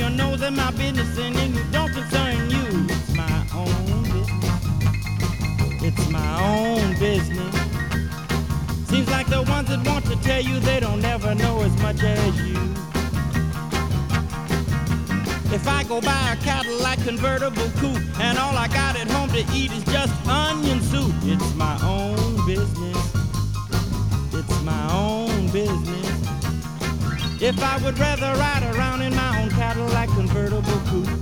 a nose in my business and it don't concern you. It's my own business. It's my own business. Seems like the ones that want to tell you they don't ever know as much as you. If I go buy a Cadillac convertible coupe and all I got at home to eat is just onion soup, it's my own business. It's my own business. If I would rather ride around in my own Cadillac convertible coupe.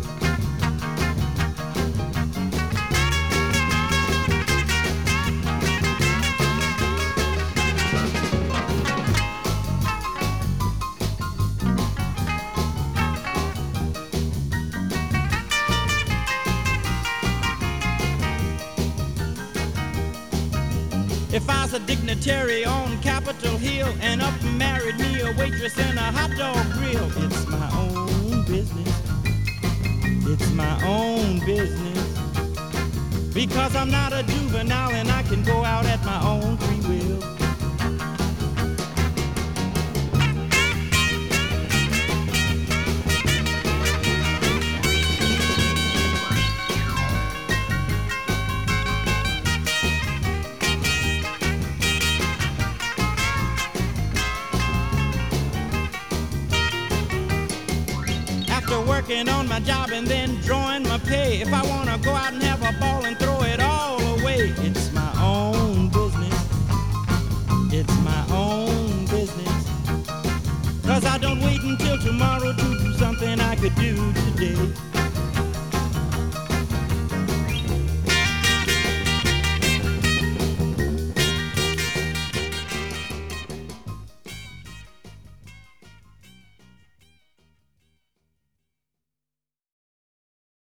If I was a dignitary on Capitol Hill and up and married me a waitress in a hot dog grill, it's my own business. It's my own business. Because I'm not a juvenile and I can go out at my own free will. Working on my job and then drawing my pay. If I want to go out and have a ball and throw it all away, it's my own business. It's my own business. 'Cause I don't wait until tomorrow to do something I could do today.